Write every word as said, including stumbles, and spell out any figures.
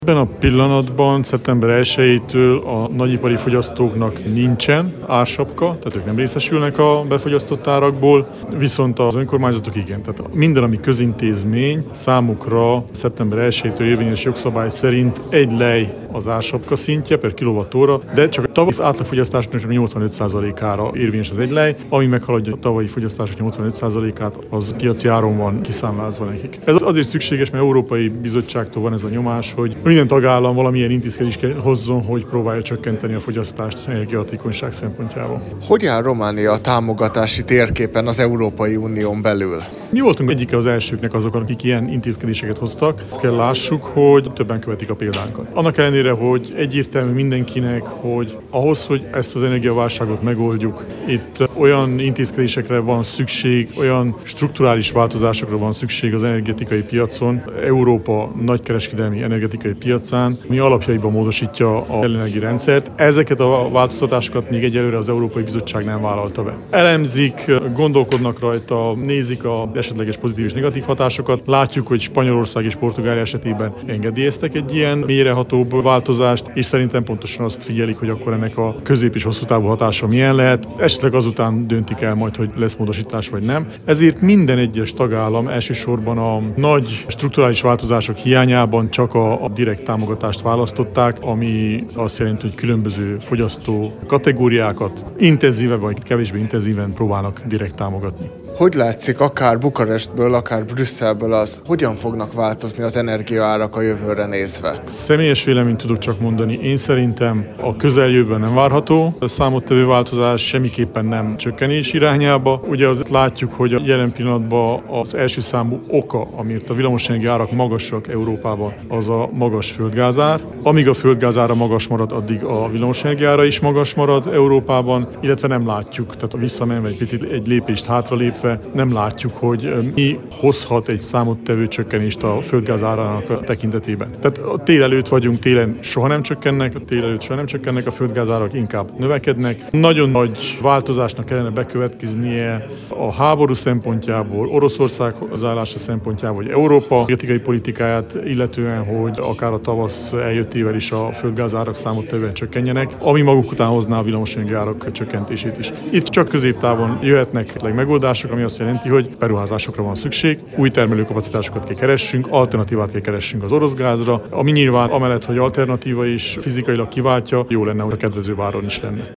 Ebben a pillanatban szeptember elsejétől a nagyipari fogyasztóknak nincsen ársapka, tehát ők nem részesülnek a befogyasztott árakból, viszont az önkormányzatok igen. Tehát minden, ami közintézmény, számukra szeptember elsejétől érvényes jogszabály szerint egy lej az ársapka szintje per kilovattóra, de csak a tavalyi átlagfogyasztásnak nyolcvanöt százalékára érvényes az egy lej, ami meghaladja a tavalyi fogyasztások nyolcvanöt százalékát, az piaci áron van kiszámlázva nekik. Ez azért szükséges, mert Európai Bizottságtól van ez a nyomás, hogy minden tagállam valamilyen intézkedést hozzon, hogy próbálja csökkenteni a fogyasztást energiahatékonyság szempontjából. Hogy áll Románia a támogatási térképen az Európai Unión belül? Mi voltunk egyike az elsőknek azokon, akik ilyen intézkedéseket hoztak. Ezt kell lássuk, hogy többen követik a példánkat. Annak ellenére, hogy egyértelmű mindenkinek, hogy ahhoz, hogy ezt az energiaválságot megoldjuk, itt olyan intézkedésekre van szükség, olyan strukturális változásokra van szükség az energetikai piacon, Európa nagykereskedelmi energetikai piacán, mi alapjaiban módosítja a jelenlegi rendszert. Ezeket a változtatásokat még egyelőre az Európai Bizottság nem vállalta be. Elemzik, gondolkodnak rajta, nézik a esetleges pozitív és negatív hatásokat. Látjuk, hogy Spanyolország és Portugália esetében engedélyeztek egy ilyen mélyrehatóbb változást, és szerintem pontosan azt figyelik, hogy akkor ennek a közép- és hosszú távú hatása milyen lehet. Esetleg azután döntik el majd, hogy lesz módosítás vagy nem. Ezért minden egyes tagállam elsősorban a nagy strukturális változások hiányában csak a, a direkt támogatást választották, ami azt jelenti, hogy különböző fogyasztó kategóriákat intenzíven vagy kevésbé intenzíven próbálnak direkt támogatni. Hogy látszik akár Bukarestből, akár Brüsszelből az, hogyan fognak változni az energiaárak a jövőre nézve? Személyes véleményt tudok csak mondani. Én szerintem a közeljövőben nem várható a számottevő változás, semmiképpen nem csökkenés irányába. Ugye azt látjuk, hogy a jelen pillanatban az első számú oka, amiért a villamosenergia árak magasak Európában, az a magas földgázár. Amíg a földgázára magas marad, addig a villamosenergiára is magas marad Európában, illetve nem látjuk, tehát visszamenve egy picit egy lépést hátralépve, nem látjuk, hogy mi hozhat egy számottevő csökkenést a földgáz árának a tekintetében. Tehát a tél előtt vagyunk, télen soha nem csökkennek, a tél előtt soha nem csökkennek, a földgázárak inkább növekednek. Nagyon nagy változásnak kellene bekövetkeznie a háború szempontjából, Oroszország hozzáállása szempontjából, vagy Európa energetikai politikáját illetően, hogy akár a tavasz eljöttével is a földgázárak számottevően csökkenjenek, ami maguk után hozná a villamosenergia árak csökkentését is. Itt csak középtávon jöhetnek megoldások, ami azt jelenti, hogy beruházásokra van szükség, új termelőkapacitásokat kell keressünk, alternatívát kell keressünk az orosz gázra, ami nyilván amellett, hogy alternatíva is fizikailag kiváltja, jó lenne, hogy a kedvező áron is lenne.